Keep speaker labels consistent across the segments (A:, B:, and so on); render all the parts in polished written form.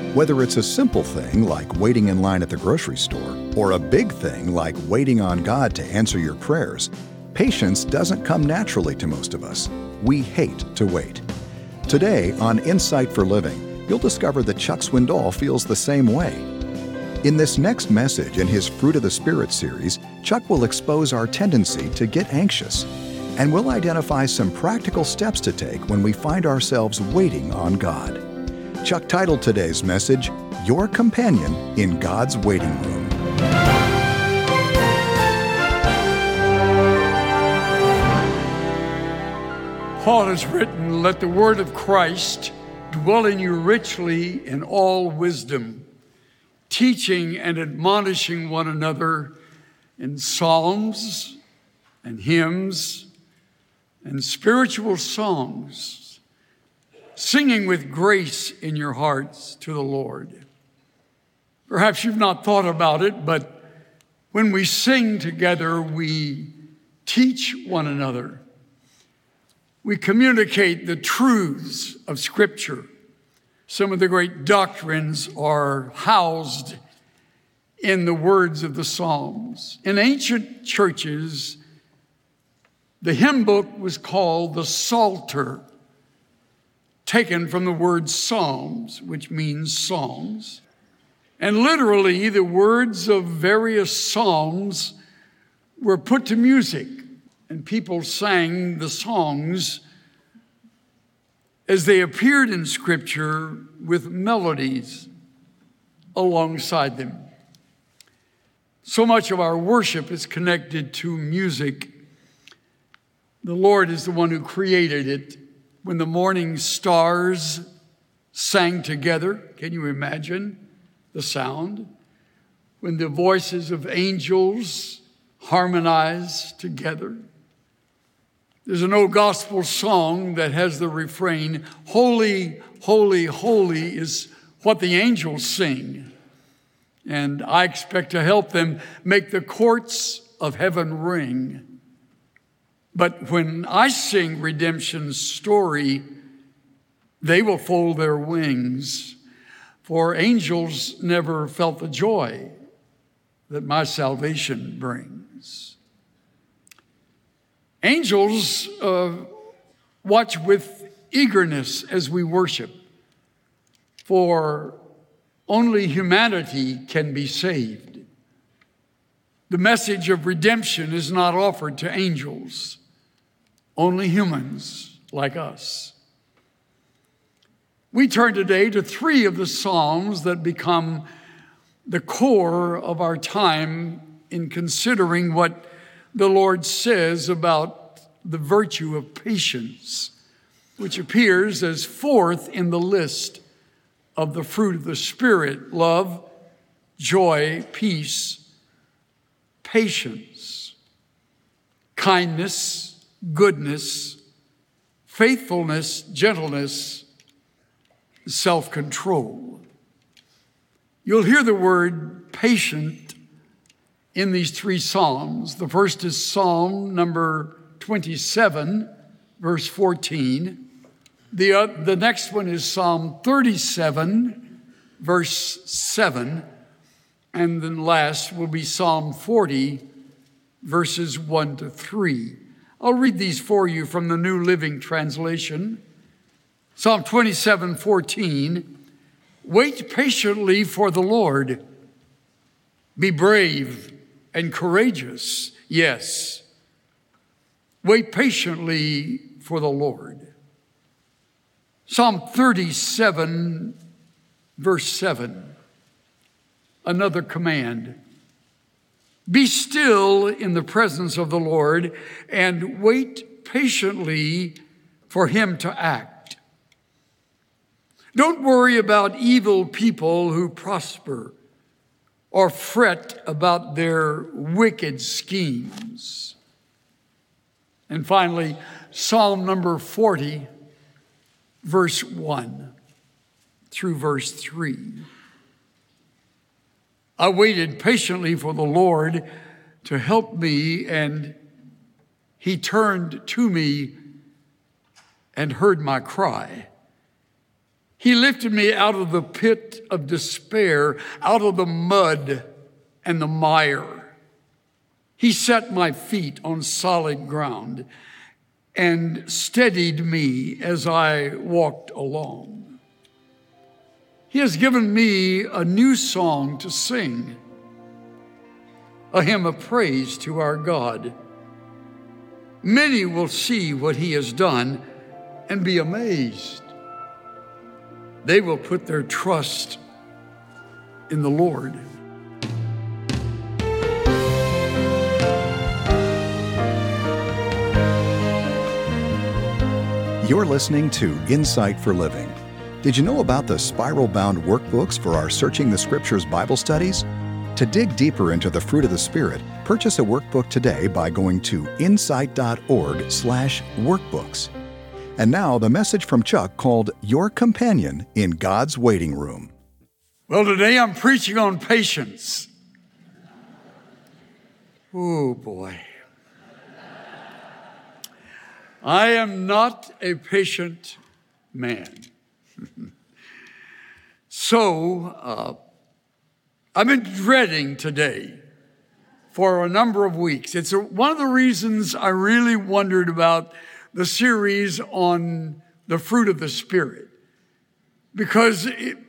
A: Whether it's a simple thing like waiting in line at the grocery store, or a big thing like waiting on God to answer your prayers, patience doesn't come naturally to most of us. We hate to wait. Today on Insight for Living, you'll discover that Chuck Swindoll feels the same way. In this next message in his Fruit of the Spirit series, Chuck will expose our tendency to get anxious, and we'll identify some practical steps to take when we find ourselves waiting on God. Chuck titled today's message, Your Companion in God's Waiting Room.
B: Paul has written, "Let the word of Christ dwell in you richly in all wisdom, teaching and admonishing one another in psalms and hymns and spiritual songs, singing with grace in your hearts to the Lord." Perhaps you've not thought about it, but when we sing together, we teach one another. We communicate the truths of Scripture. Some of the great doctrines are housed in the words of the Psalms. In ancient churches, the hymn book was called the Psalter, taken from the word psalms, which means songs. And literally, the words of various psalms were put to music, and people sang the songs as they appeared in Scripture with melodies alongside them. So much of our worship is connected to music. The Lord is the one who created it. When the morning stars sang together, can you imagine the sound? When the voices of angels harmonize together. There's an old gospel song that has the refrain, "Holy, holy, holy is what the angels sing." And I expect to help them make the courts of heaven ring. But when I sing redemption's story, they will fold their wings, for angels never felt the joy that my salvation brings. Angels watch with eagerness as we worship, for only humanity can be saved. The message of redemption is not offered to angels, only humans like us. We turn today to three of the Psalms that become the core of our time in considering what the Lord says about the virtue of patience, which appears as fourth in the list of the fruit of the Spirit: love, joy, peace, patience, kindness, goodness, faithfulness, gentleness, self-control. You'll hear the word patient in these three Psalms. The first is Psalm number 27, verse 14. The next one is Psalm 37, verse 7. And then last will be Psalm 40, verses 1 to 3. I'll read these for you from the New Living Translation. Psalm 27:14, "Wait patiently for the Lord. Be brave and courageous." Yes, wait patiently for the Lord. Psalm 37, verse 7, another command. "Be still in the presence of the Lord and wait patiently for him to act." Don't worry about evil people who prosper or fret about their wicked schemes. And finally, Psalm number 40, verse 1 through verse 3. "I waited patiently for the Lord to help me, and he turned to me and heard my cry. He lifted me out of the pit of despair, out of the mud and the mire. He set my feet on solid ground and steadied me as I walked along. He has given me a new song to sing, a hymn of praise to our God. Many will see what he has done and be amazed. They will put their trust in the Lord.
A: You're listening to Insight for Living. Did you know about the spiral-bound workbooks for our Searching the Scriptures Bible studies? To dig deeper into the fruit of the Spirit, purchase a workbook today by going to insight.org/workbooks. And now the message from Chuck called Your Companion in God's Waiting Room.
B: Well, today I'm preaching on patience. Oh, boy. I am not a patient man. So, I've been dreading today for a number of weeks. It's one of the reasons I really wondered about the series on the fruit of the Spirit, because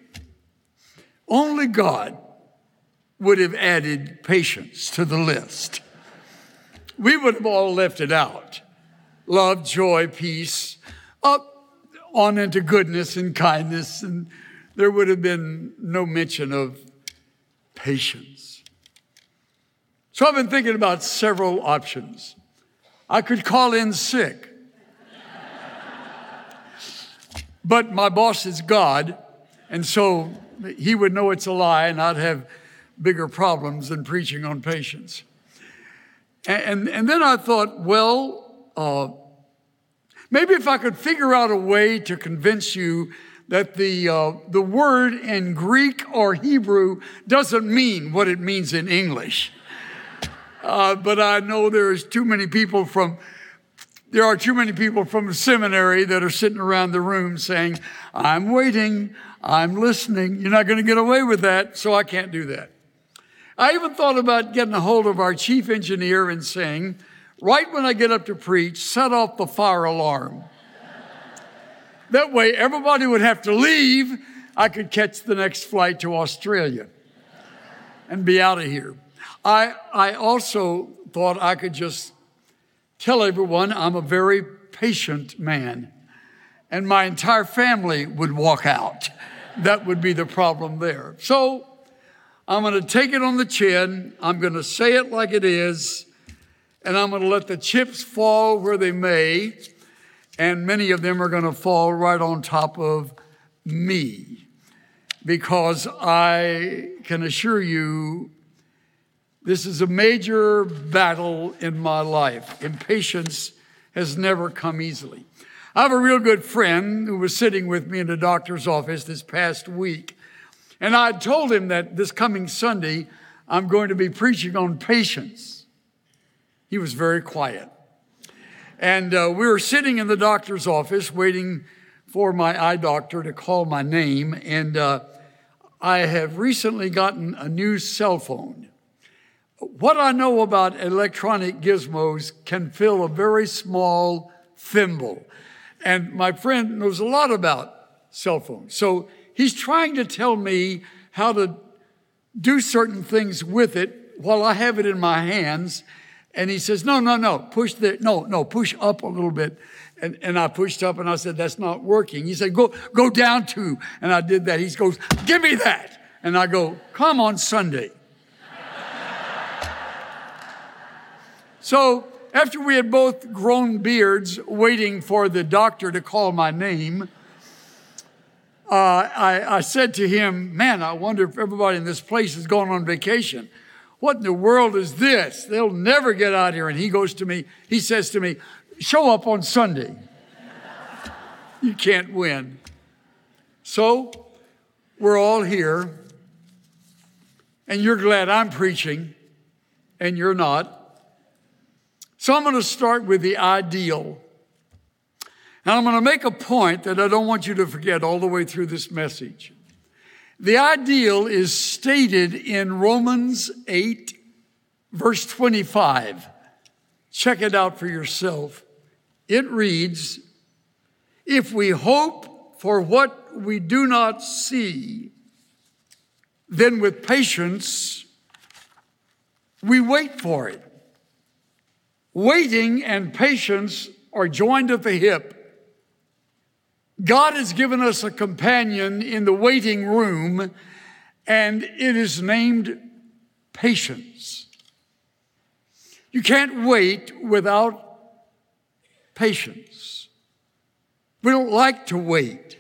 B: only God would have added patience to the list. We would have all left it out. Love, joy, peace, up on into goodness and kindness, and there would have been no mention of patience. So I've been thinking about several options. I could call in sick. But my boss is God, and so he would know it's a lie, and I'd have bigger problems than preaching on patience. And then I thought, well, maybe if I could figure out a way to convince you that the word in Greek or Hebrew doesn't mean what it means in English. But I know there are too many people from the seminary that are sitting around the room saying, I'm waiting, I'm listening. You're not going to get away with that, so I can't do that. I even thought about getting a hold of our chief engineer and saying, right when I get up to preach, set off the fire alarm. That way, everybody would have to leave. I could catch the next flight to Australia and be out of here. I also thought I could just tell everyone I'm a very patient man, and my entire family would walk out. That would be the problem there. So I'm going to take it on the chin. I'm going to say it like it is, and I'm going to let the chips fall where they may, and many of them are going to fall right on top of me, because I can assure you this is a major battle in my life. Impatience has never come easily. I have a real good friend who was sitting with me in the doctor's office this past week, and I told him that this coming Sunday, I'm going to be preaching on patience. He was very quiet. And we were sitting in the doctor's office waiting for my eye doctor to call my name, and I have recently gotten a new cell phone. What I know about electronic gizmos can fill a very small thimble. And my friend knows a lot about cell phones. So he's trying to tell me how to do certain things with it while I have it in my hands. And he says, no, push up a little bit. And I pushed up and I said, that's not working. He said, go down 2. And I did that. He goes, give me that. And I go, come on Sunday. So after we had both grown beards waiting for the doctor to call my name, I said to him, man, I wonder if everybody in this place is going on vacation. What in the world is this? They'll never get out here. And he says to me, show up on Sunday. You can't win. So we're all here, and you're glad I'm preaching, and you're not. So I'm going to start with the ideal. And I'm going to make a point that I don't want you to forget all the way through this message. The ideal is stated in Romans 8, verse 25. Check it out for yourself. It reads, "If we hope for what we do not see, then with patience we wait for it." Waiting and patience are joined at the hip. God has given us a companion in the waiting room, and it is named patience. You can't wait without patience. We don't like to wait.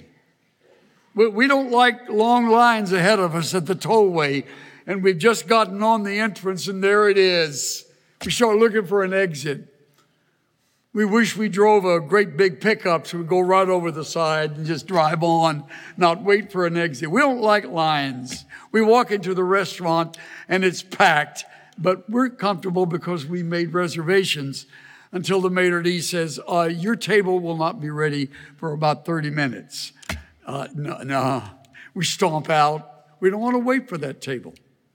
B: We don't like long lines ahead of us at the tollway, and we've just gotten on the entrance, and there it is. We start looking for an exit. We wish we drove a great big pickup so we'd go right over the side and just drive on, not wait for an exit. We don't like lines. We walk into the restaurant and it's packed, but we're comfortable because we made reservations until the maitre d' says, your table will not be ready for about 30 minutes. No. We stomp out. We don't want to wait for that table.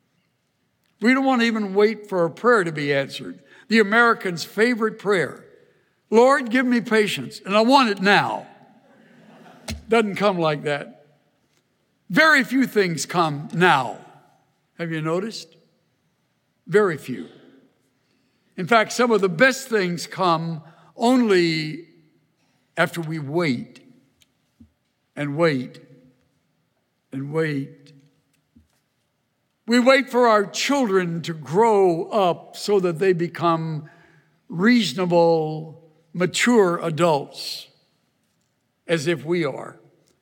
B: We don't want to even wait for a prayer to be answered. The American's favorite prayer. Lord, give me patience, and I want it now. Doesn't come like that. Very few things come now. Have you noticed? Very few. In fact, some of the best things come only after we wait and wait and wait. We wait for our children to grow up so that they become reasonable, mature adults, as if we are.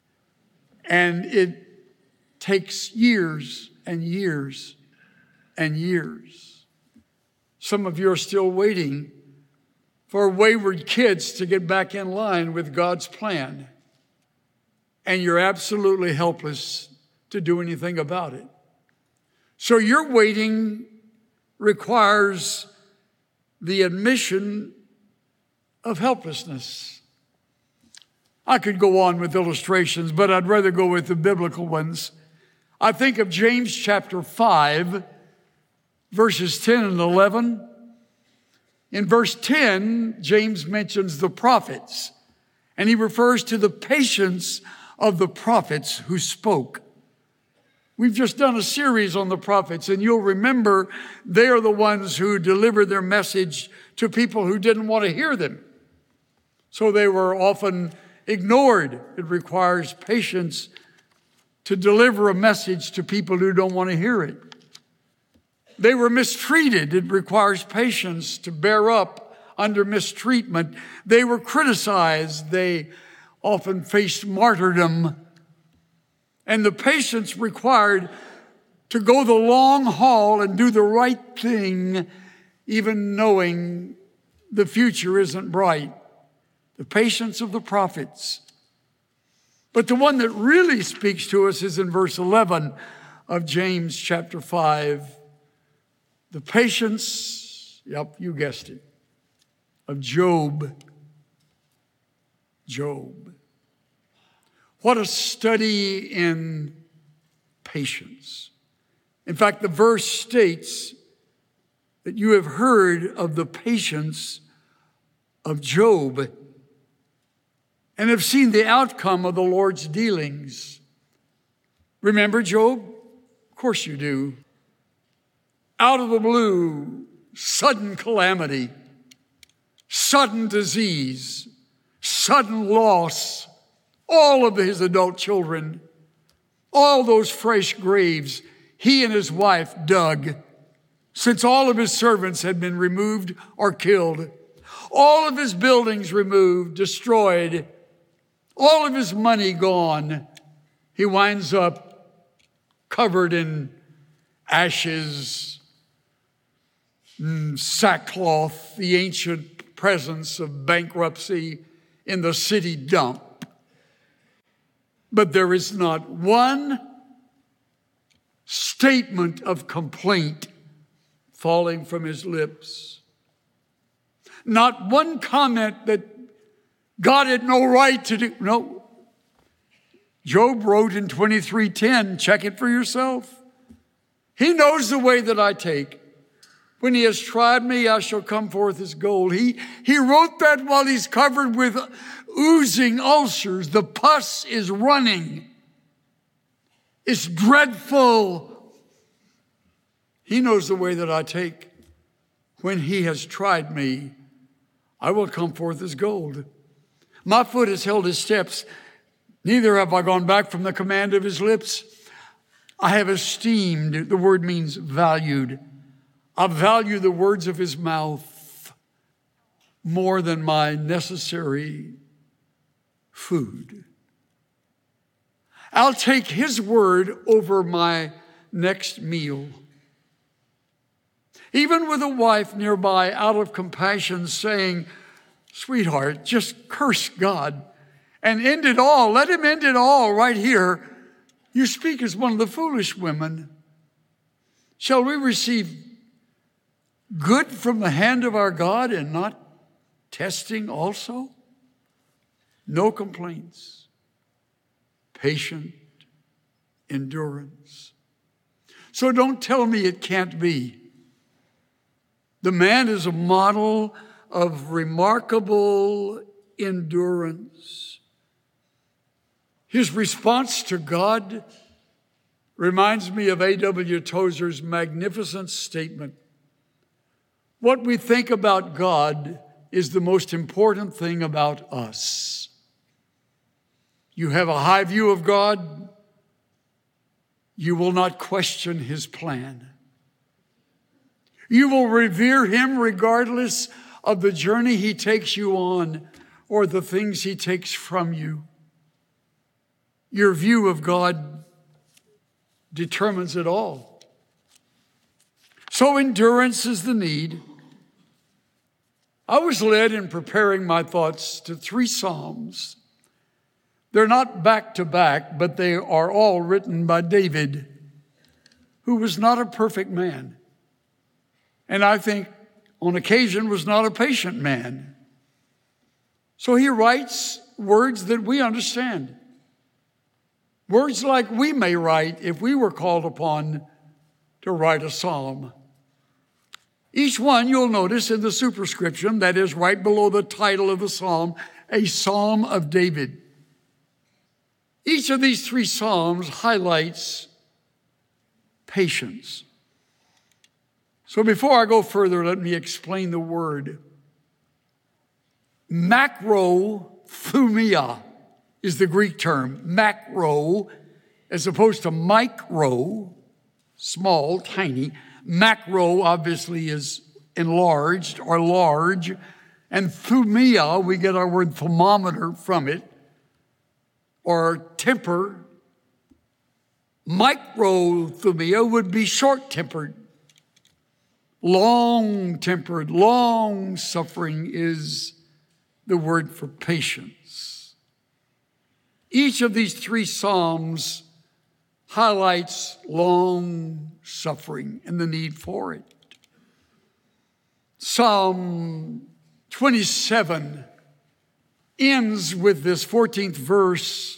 B: And it takes years and years and years. Some of you are still waiting for wayward kids to get back in line with God's plan. And you're absolutely helpless to do anything about it. So your waiting requires the admission of helplessness. I could go on with illustrations, but I'd rather go with the biblical ones. I think of James chapter 5, verses 10 and 11. In verse 10, James mentions the prophets, and he refers to the patience of the prophets who spoke. We've just done a series on the prophets, and you'll remember they are the ones who delivered their message to people who didn't want to hear them. So they were often ignored. It requires patience to deliver a message to people who don't want to hear it. They were mistreated. It requires patience to bear up under mistreatment. They were criticized. They often faced martyrdom. And the patience required to go the long haul and do the right thing, even knowing the future isn't bright. The patience of the prophets. But the one that really speaks to us is in verse 11 of James chapter 5. The patience, yep, you guessed it, of Job. Job. What a study in patience. In fact, the verse states that you have heard of the patience of Job and have seen the outcome of the Lord's dealings. Remember Job? Of course you do. Out of the blue, sudden calamity, sudden disease, sudden loss, all of his adult children, all those fresh graves he and his wife dug, since all of his servants had been removed or killed, all of his buildings removed, destroyed, all of his money gone. He winds up covered in ashes, sackcloth, the ancient presence of bankruptcy in the city dump. But there is not one statement of complaint falling from his lips. Not one comment that God had no right to do. No. Job wrote in 23:10, check it for yourself. He knows the way that I take. When he has tried me, I shall come forth as gold. He wrote that while he's covered with oozing ulcers. The pus is running. It's dreadful. He knows the way that I take. When he has tried me, I will come forth as gold. My foot has held his steps. Neither have I gone back from the command of his lips. I have esteemed, the word means valued. I value the words of his mouth more than my necessary food. I'll take his word over my next meal. Even with a wife nearby, out of compassion, saying, sweetheart, just curse God and end it all. Let him end it all right here. You speak as one of the foolish women. Shall we receive good from the hand of our God and not testing also? No complaints. Patient endurance. So don't tell me it can't be. The man is a model of remarkable endurance. His response to God reminds me of A.W. Tozer's magnificent statement. What we think about God is the most important thing about us. You have a high view of God, you will not question his plan. You will revere him regardless of the journey he takes you on or the things he takes from you. Your view of God determines it all. So endurance is the need. I was led in preparing my thoughts to 3 Psalms. They're not back to back, but they are all written by David, who was not a perfect man. And I think on occasion was not a patient man. So he writes words that we understand. Words like we may write if we were called upon to write a psalm. Each one you'll notice in the superscription, that is right below the title of the psalm, a Psalm of David. Each of these 3 psalms highlights patience. So before I go further, let me explain the word. Macrothumia is the Greek term. Macro, as opposed to micro, small, tiny. Macro obviously is enlarged or large. And thumia, we get our word thermometer from it, or temper. Microthumia would be short-tempered. Long-tempered, long-suffering is the word for patience. Each of these 3 psalms highlights long-suffering and the need for it. Psalm 27 ends with this 14th verse,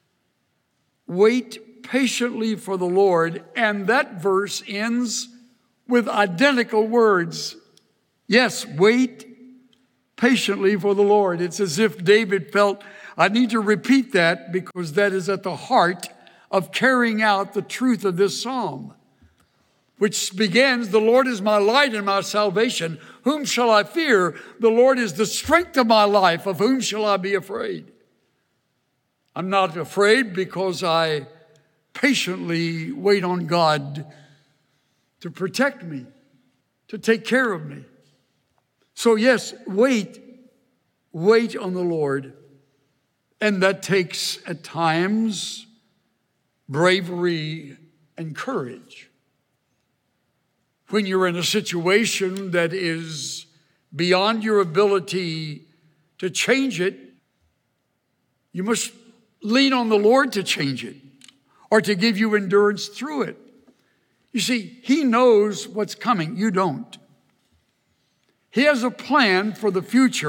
B: wait patiently for the Lord, and that verse ends with identical words. Yes, wait patiently for the Lord. It's as if David felt, I need to repeat that because that is at the heart of carrying out the truth of this psalm, which begins, the Lord is my light and my salvation. Whom shall I fear? The Lord is the strength of my life. Of whom shall I be afraid? I'm not afraid because I patiently wait on God to protect me, to take care of me. So yes, wait on the Lord. And that takes, at times, bravery and courage. When you're in a situation that is beyond your ability to change it, you must lean on the Lord to change it or to give you endurance through it. You see, he knows what's coming. You don't. He has a plan for the future.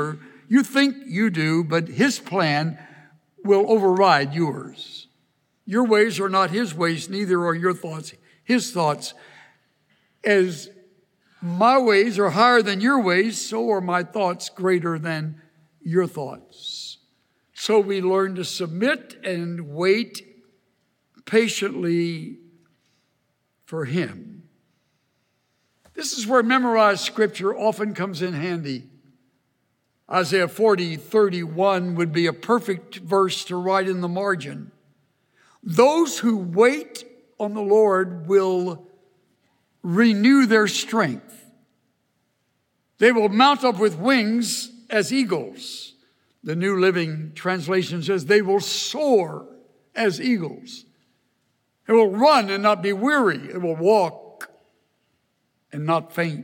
B: You think you do, but his plan will override yours. Your ways are not his ways, neither are your thoughts his thoughts. As my ways are higher than your ways, so are my thoughts greater than your thoughts. So we learn to submit and wait patiently for him. This is where memorized scripture often comes in handy. Isaiah 40:31 would be a perfect verse to write in the margin. Those who wait on the Lord will renew their strength. They will mount up with wings as eagles. The New Living Translation says they will soar as eagles. It will run and not be weary. It will walk and not faint.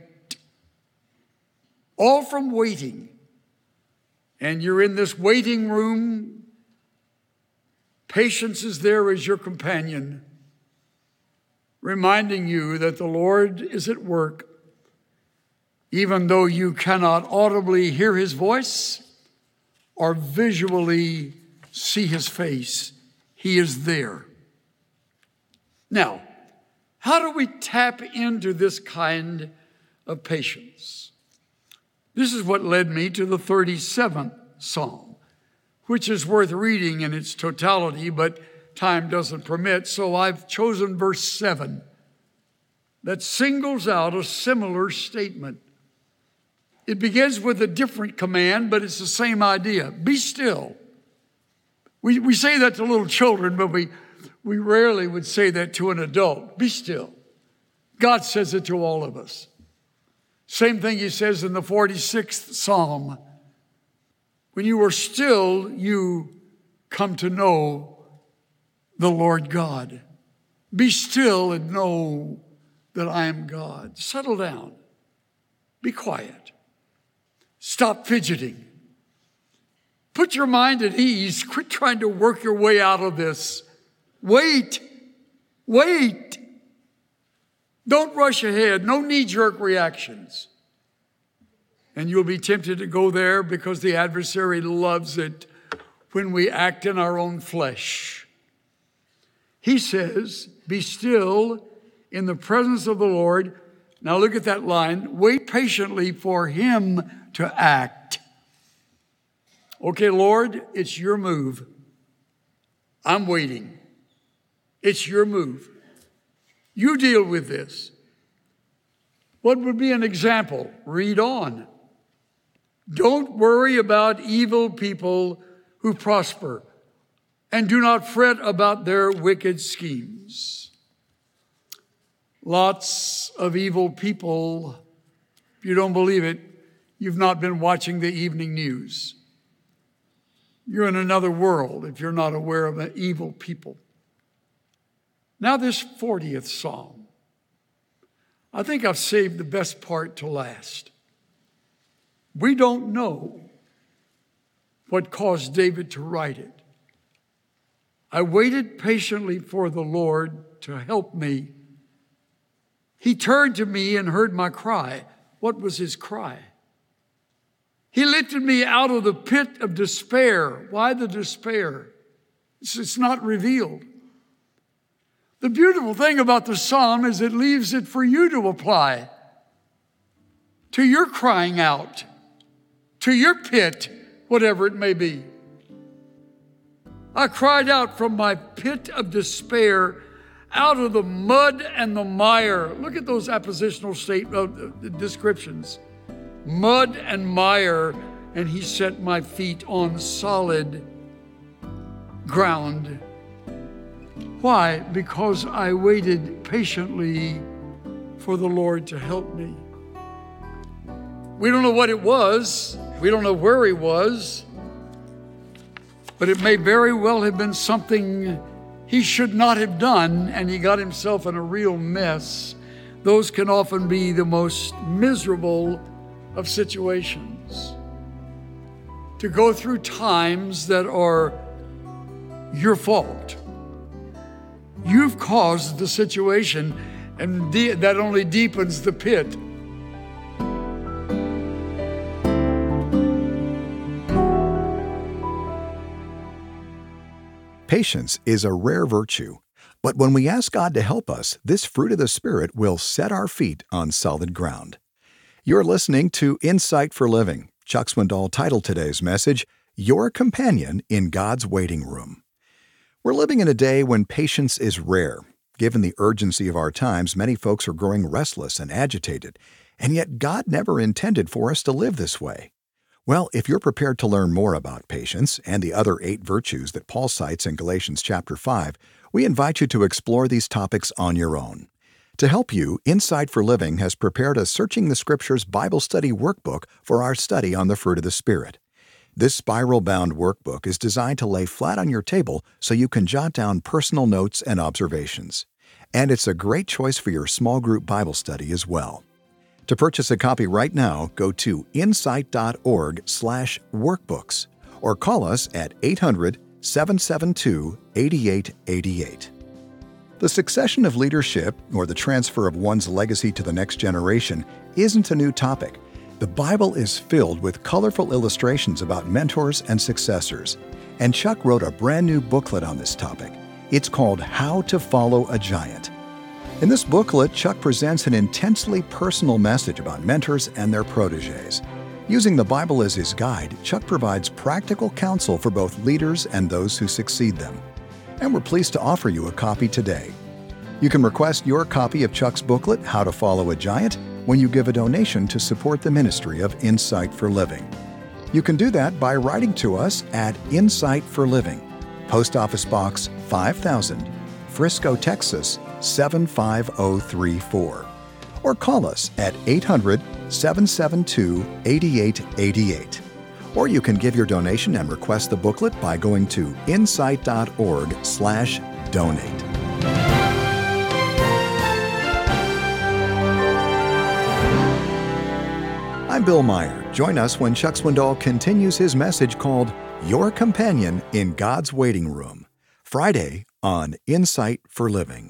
B: All from waiting. And you're in this waiting room. Patience is there as your companion, reminding you that the Lord is at work, even though you cannot audibly hear his voice or visually see his face. He is there. Now, how do we tap into this kind of patience? This is what led me to the 37th Psalm, which is worth reading in its totality, but time doesn't permit, so I've chosen verse 7 that singles out a similar statement. It begins with a different command, but it's the same idea. Be still. We say that to little children, but we rarely would say that to an adult. Be still. God says it to all of us. Same thing he says in the 46th Psalm. When you are still, you come to know the Lord God. Be still and know that I am God. Settle down. Be quiet. Stop fidgeting. Put your mind at ease. Quit trying to work your way out of this. Wait. Wait. Don't rush ahead. No knee-jerk reactions. And you'll be tempted to go there because the adversary loves it when we act in our own flesh. He says, be still in the presence of the Lord. Now look at that line. Wait patiently for him to act. Okay, Lord, it's your move. I'm waiting. It's your move. You deal with this. What would be an example? Read on. Don't worry about evil people who prosper, and do not fret about their wicked schemes. Lots of evil people. If you don't believe it, you've not been watching the evening news. You're in another world if you're not aware of evil people. Now this 40th Psalm. I think I've saved the best part to last. We don't know what caused David to write it. I waited patiently for the Lord to help me. He turned to me and heard my cry. What was his cry? He lifted me out of the pit of despair. Why the despair? It's not revealed. The beautiful thing about the psalm is it leaves it for you to apply to your crying out, to your pit, whatever it may be. I cried out from my pit of despair, out of the mud and the mire. Look at those appositional descriptions. Mud and mire, and he set my feet on solid ground. Why? Because I waited patiently for the Lord to help me. We don't know what it was. We don't know where he was. But it may very well have been something he should not have done, and he got himself in a real mess. Those can often be the most miserable of situations. To go through times that are your fault. You've caused the situation, and that only deepens the pit.
A: Patience is a rare virtue, but when we ask God to help us, this fruit of the Spirit will set our feet on solid ground. You're listening to Insight for Living. Chuck Swindoll titled today's message, Your Companion in God's Waiting Room. We're living in a day when patience is rare. Given the urgency of our times, many folks are growing restless and agitated, and yet God never intended for us to live this way. Well, if you're prepared to learn more about patience and the other 8 virtues that Paul cites in Galatians chapter 5, we invite you to explore these topics on your own. To help you, Insight for Living has prepared a Searching the Scriptures Bible Study workbook for our study on the fruit of the Spirit. This spiral-bound workbook is designed to lay flat on your table so you can jot down personal notes and observations. And it's a great choice for your small group Bible study as well. To purchase a copy right now, go to insight.org/workbooks or call us at 800-772-8888. The succession of leadership, or the transfer of one's legacy to the next generation, isn't a new topic. The Bible is filled with colorful illustrations about mentors and successors, and Chuck wrote a brand new booklet on this topic. It's called How to Follow a Giant. In this booklet, Chuck presents an intensely personal message about mentors and their protégés. Using the Bible as his guide, Chuck provides practical counsel for both leaders and those who succeed them. And we're pleased to offer you a copy today. You can request your copy of Chuck's booklet, How to Follow a Giant, when you give a donation to support the ministry of Insight for Living. You can do that by writing to us at Insight for Living, Post Office Box 5000, Frisco, Texas 75034, or call us at 800-772-8888. Or you can give your donation and request the booklet by going to insight.org/donate. I'm Bill Meyer. Join us when Chuck Swindoll continues his message called Your Companion in God's Waiting Room, Friday on Insight for Living.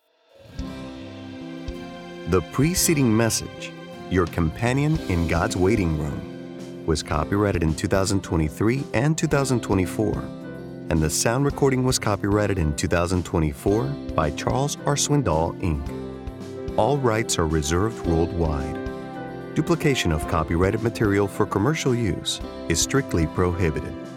C: The preceding message, Your Companion in God's Waiting Room, was copyrighted in 2023 and 2024, and the sound recording was copyrighted in 2024 by Charles R. Swindoll, Inc. All rights are reserved worldwide. Duplication of copyrighted material for commercial use is strictly prohibited.